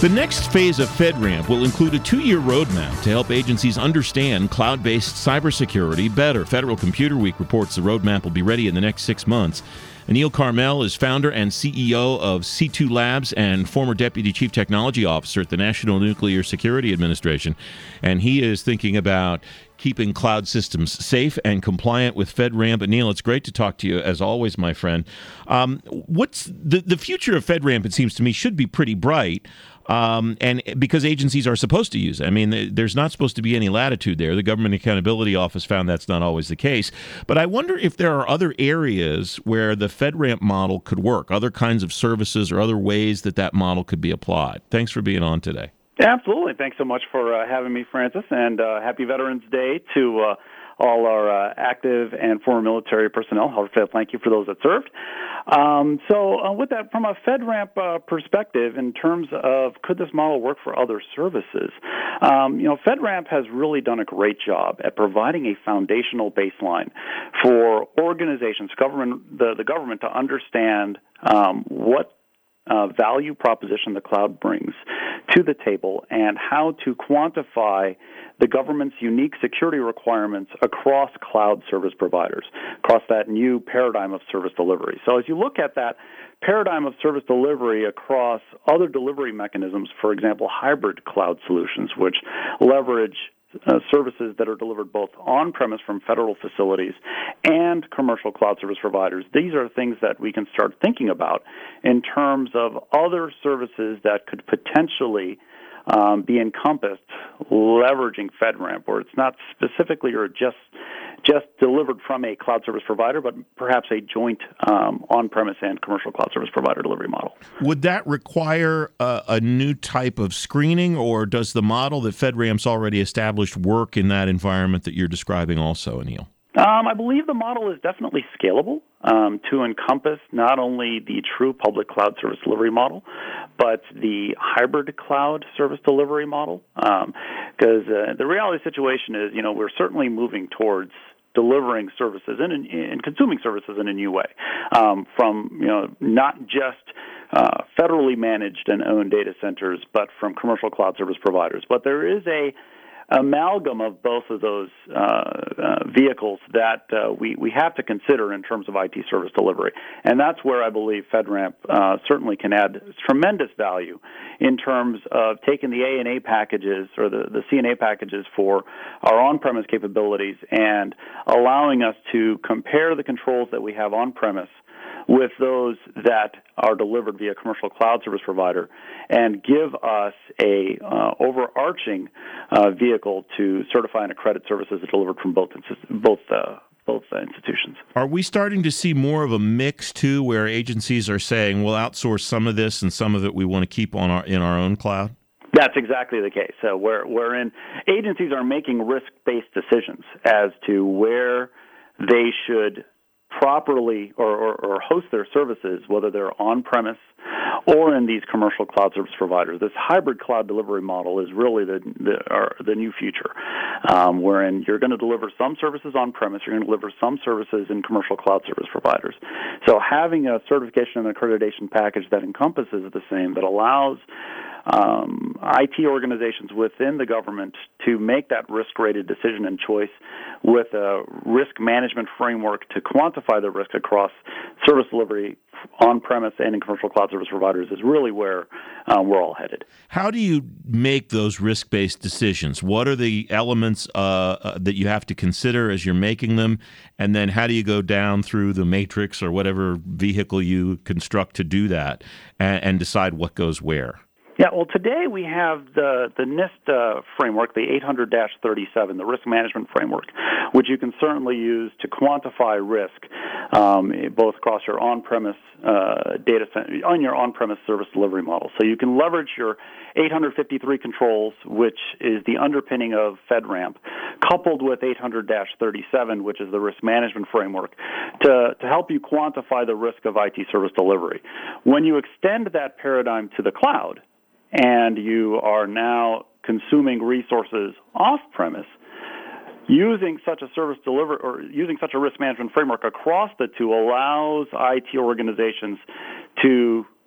The next phase of FedRAMP will include a 2-year roadmap to help agencies understand cloud-based cybersecurity better. Federal Computer Week reports the roadmap will be ready in the next 6 months. Anil Carmel is founder and CEO of C2 Labs and former Deputy Chief Technology Officer at the National Nuclear Security Administration. And he is thinking about keeping cloud systems safe and compliant with FedRAMP. Anil, it's great to talk to you, as always, my friend. What's the future of FedRAMP, it seems to me, should be pretty bright. And because agencies are supposed to use it. I mean, there's not supposed to be any latitude there. The Government Accountability Office found that's not always the case. But I wonder if there are other areas where the FedRAMP model could work, other kinds of services or other ways that model could be applied. Thanks for being on today. Absolutely. Thanks so much for having me, Francis, and happy Veterans Day to all our active and former military personnel. Thank you for those that served. So with that, from a FedRAMP perspective, in terms of could this model work for other services, FedRAMP has really done a great job at providing a foundational baseline for organizations, the government, to understand what value proposition the cloud brings to the table and how to quantify the government's unique security requirements across cloud service providers, across that new paradigm of service delivery. So as you look at that paradigm of service delivery across other delivery mechanisms, for example, hybrid cloud solutions, which leverage services that are delivered both on-premise from federal facilities and commercial cloud service providers. These are things that we can start thinking about in terms of other services that could potentially be encompassed leveraging FedRAMP, where it's not specifically or just delivered from a cloud service provider, but perhaps a joint on-premise and commercial cloud service provider delivery model. Would that require a new type of screening, or does the model that FedRAMP's already established work in that environment that you're describing also, Anil? I believe the model is definitely scalable to encompass not only the true public cloud service delivery model, but the hybrid cloud service delivery model. Because the reality situation is, we're certainly moving towards delivering services and consuming services in a new way, from not just federally managed and owned data centers, but from commercial cloud service providers. But there is a amalgam of both of those vehicles that we have to consider in terms of IT service delivery. And that's where I believe FedRAMP certainly can add tremendous value in terms of taking the A&A packages or the CNA packages for our on-premise capabilities and allowing us to compare the controls that we have on-premise with those that are delivered via commercial cloud service provider, and give us a overarching vehicle to certify and accredit services delivered from both institutions. Are we starting to see more of a mix too, where agencies are saying we'll outsource some of this and some of it we want to keep in our own cloud? That's exactly the case. So wherein agencies are making risk-based decisions as to where they should properly or host their services, whether they're on-premise or in these commercial cloud service providers. This hybrid cloud delivery model is really the new future, wherein you're going to deliver some services on-premise, you're going to deliver some services in commercial cloud service providers. So having a certification and accreditation package that encompasses the same, that allows IT organizations within the government to make that risk-rated decision and choice with a risk management framework to quantify the risk across service delivery on-premise and in commercial cloud service providers is really where we're all headed. How do you make those risk-based decisions? What are the elements that you have to consider as you're making them? And then how do you go down through the matrix or whatever vehicle you construct to do that and decide what goes where? Yeah, well, today we have the NIST framework, the 800-37, the risk management framework, which you can certainly use to quantify risk, both across your on-premise data center, on your on-premise service delivery model. So you can leverage your 853 controls, which is the underpinning of FedRAMP, coupled with 800-37, which is the risk management framework, to help you quantify the risk of IT service delivery. When you extend that paradigm to the cloud, and you are now consuming resources off-premise, using such a service delivery or using such a risk management framework across the two allows IT organizations to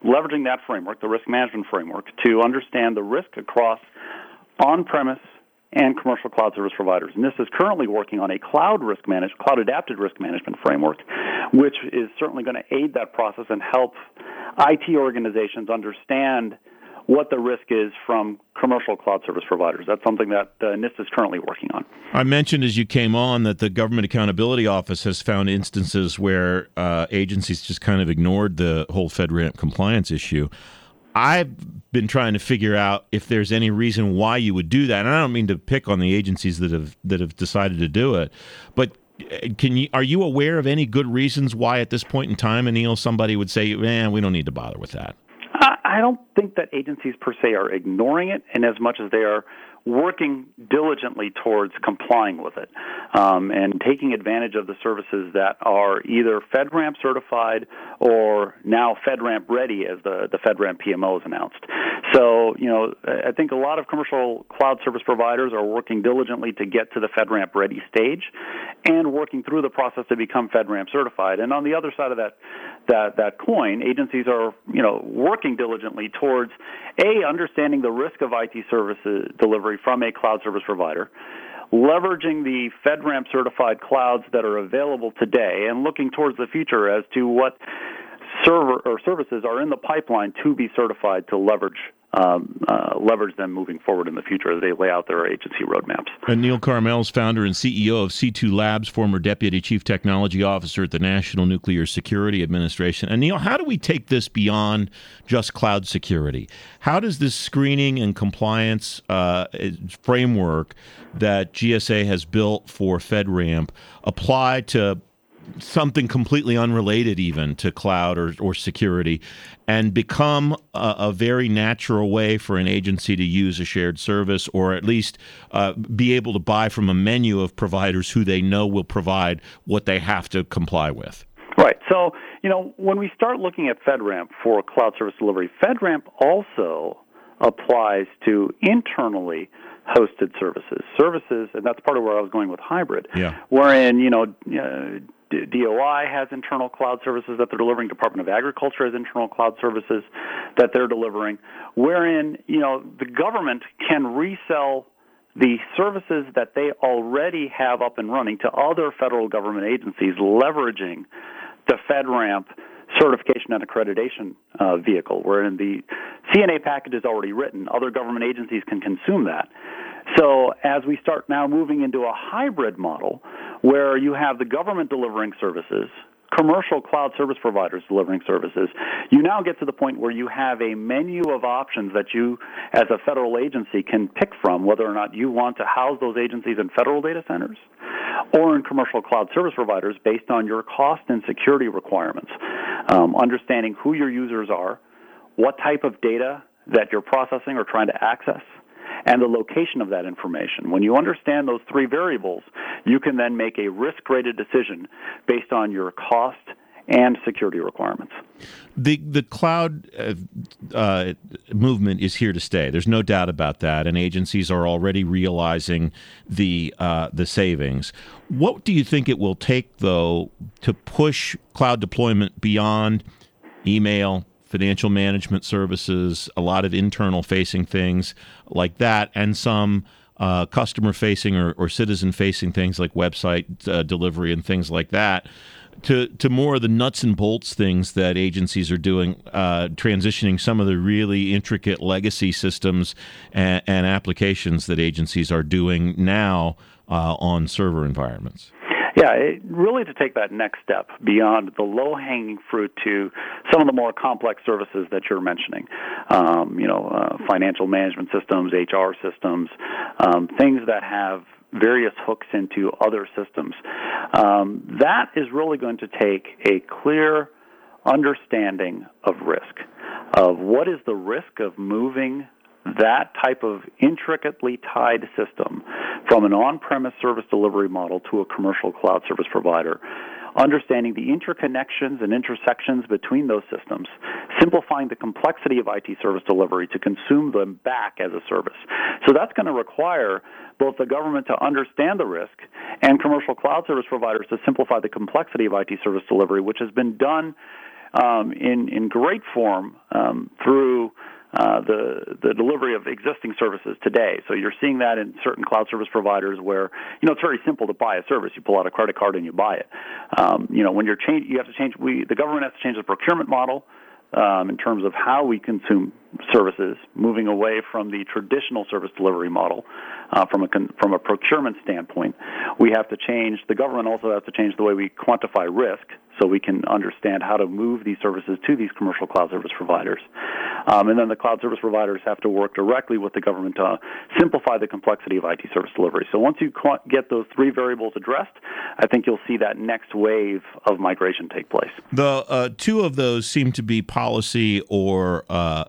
leveraging that framework, the risk management framework, to understand the risk across on-premise and commercial cloud service providers. And this is currently working on a cloud-adapted risk management framework, which is certainly going to aid that process and help IT organizations understand what the risk is from commercial cloud service providers. That's something that NIST is currently working on. I mentioned as you came on that the Government Accountability Office has found instances where agencies just kind of ignored the whole FedRAMP compliance issue. I've been trying to figure out if there's any reason why you would do that. And I don't mean to pick on the agencies that have decided to do it, but are you aware of any good reasons why at this point in time, Anil, somebody would say, man, we don't need to bother with that? I don't think that agencies per se are ignoring it in as much as they are working diligently towards complying with it and taking advantage of the services that are either FedRAMP certified or now FedRAMP ready, as the FedRAMP PMO has announced. So, I think a lot of commercial cloud service providers are working diligently to get to the FedRAMP ready stage and working through the process to become FedRAMP certified. And on the other side of that coin, agencies are, working diligently towards understanding the risk of IT services delivery from a cloud service provider, leveraging the FedRAMP certified clouds that are available today, and looking towards the future as to what services are in the pipeline to be certified to leverage them moving forward in the future as they lay out their agency roadmaps. Neil Karmel is founder and CEO of C2 Labs, former Deputy Chief Technology Officer at the National Nuclear Security Administration. And Neil, how do we take this beyond just cloud security? How does this screening and compliance framework that GSA has built for FedRAMP apply to something completely unrelated even to cloud or security, and become a very natural way for an agency to use a shared service, or at least be able to buy from a menu of providers who they know will provide what they have to comply with? Right. So, when we start looking at FedRAMP for cloud service delivery, FedRAMP also applies to internally hosted services, and that's part of where I was going with hybrid, wherein, DOI has internal cloud services that they're delivering. Department of Agriculture has internal cloud services that they're delivering, wherein, the government can resell the services that they already have up and running to other federal government agencies, leveraging the FedRAMP certification and accreditation vehicle, wherein the CNA package is already written. Other government agencies can consume that. So as we start now moving into a hybrid model where you have the government delivering services, commercial cloud service providers delivering services, you now get to the point where you have a menu of options that you, as a federal agency, can pick from, whether or not you want to house those agencies in federal data centers or in commercial cloud service providers based on your cost and security requirements, understanding who your users are, what type of data that you're processing or trying to access, and the location of that information. When you understand those three variables, you can then make a risk-rated decision based on your cost and security requirements. The cloud movement is here to stay. There's no doubt about that, and agencies are already realizing the savings. What do you think it will take, though, to push cloud deployment beyond email, financial management services, a lot of internal-facing things like that, and some customer-facing or citizen-facing things like website delivery and things like that, to more of the nuts and bolts things that agencies are doing, transitioning some of the really intricate legacy systems and applications that agencies are doing now on server environments? Yeah, really to take that next step beyond the low-hanging fruit to some of the more complex services that you're mentioning, financial management systems, HR systems, things that have various hooks into other systems. That is really going to take a clear understanding of risk, of what is the risk of moving that type of intricately tied system from an on-premise service delivery model to a commercial cloud service provider, understanding the interconnections and intersections between those systems, simplifying the complexity of IT service delivery to consume them back as a service. So that's going to require both the government to understand the risk and commercial cloud service providers to simplify the complexity of IT service delivery, which has been done in great form through the delivery of existing services today. So you're seeing that in certain cloud service providers where, it's very simple to buy a service. You pull out a credit card and you buy it. When you're you have to change, the government has to change the procurement model in terms of how we consume services, moving away from the traditional service delivery model from a procurement standpoint. The government also has to change the way we quantify risk so we can understand how to move these services to these commercial cloud service providers. And then the cloud service providers have to work directly with the government to simplify the complexity of IT service delivery. So once you get those three variables addressed, I think you'll see that next wave of migration take place. The two of those seem to be policy or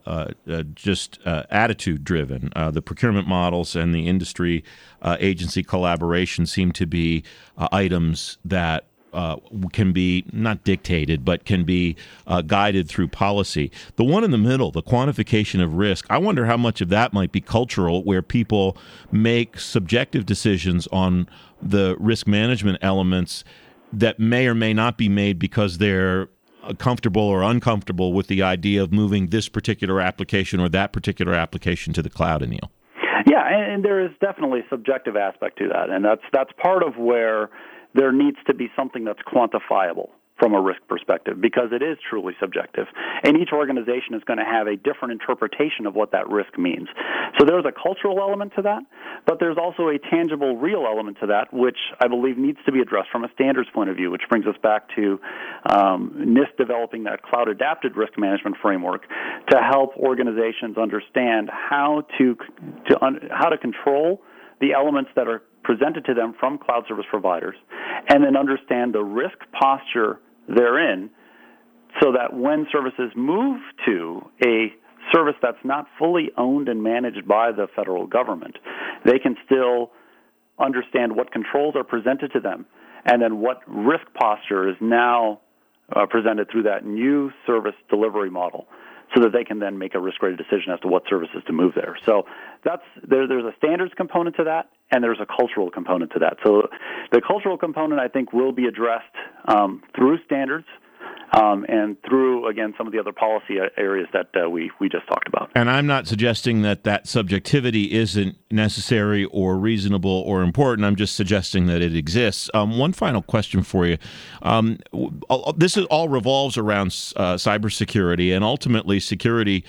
just attitude-driven. The procurement models and the industry agency collaboration seem to be items that can be not dictated, but can be guided through policy. The one in the middle, the quantification of risk, I wonder how much of that might be cultural, where people make subjective decisions on the risk management elements that may or may not be made because they're comfortable or uncomfortable with the idea of moving this particular application or that particular application to the cloud, Anil. Yeah, and there is definitely a subjective aspect to that, and that's part of where there needs to be something that's quantifiable from a risk perspective, because it is truly subjective. And each organization is going to have a different interpretation of what that risk means. So there's a cultural element to that, but there's also a tangible, real element to that, which I believe needs to be addressed from a standards point of view, which brings us back to NIST developing that cloud-adapted risk management framework to help organizations understand how to control the elements that are presented to them from cloud service providers, and then understand the risk posture therein, so that when services move to a service that's not fully owned and managed by the federal government, they can still understand what controls are presented to them, and then what risk posture is now presented through that new service delivery model, so that they can then make a risk-rated decision as to what services to move there. So there's a standards component to that, and there's a cultural component to that. So the cultural component, I think, will be addressed through standards and through, again, some of the other policy areas that we just talked about. And I'm not suggesting that subjectivity isn't necessary or reasonable or important. I'm just suggesting that it exists. One final question for you. This all revolves around cybersecurity, and ultimately security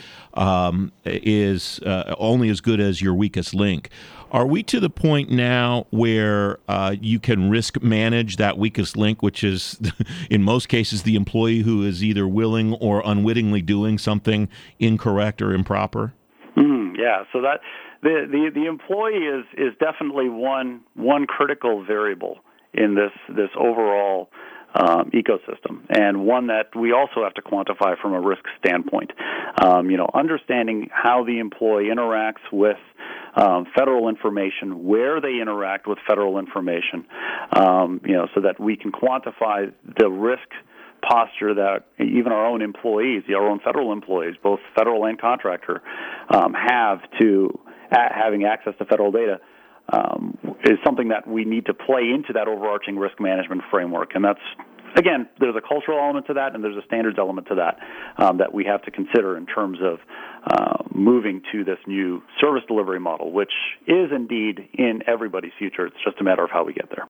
is only as good as your weakest link. Are we to the point now where you can risk manage that weakest link, which is, in most cases, the employee who is either willing or unwittingly doing something incorrect or improper? Yeah, so that the employee is definitely one critical variable in this overall ecosystem, and one that we also have to quantify from a risk standpoint. Understanding how the employee interacts with federal information, where they interact with federal information, so that we can quantify the risk posture that even our own employees, our own federal employees, both federal and contractor, have to having access to federal data. Is something that we need to play into that overarching risk management framework. And that's, again, there's a cultural element to that, and there's a standards element to that that we have to consider in terms of moving to this new service delivery model, which is indeed in everybody's future. It's just a matter of how we get there.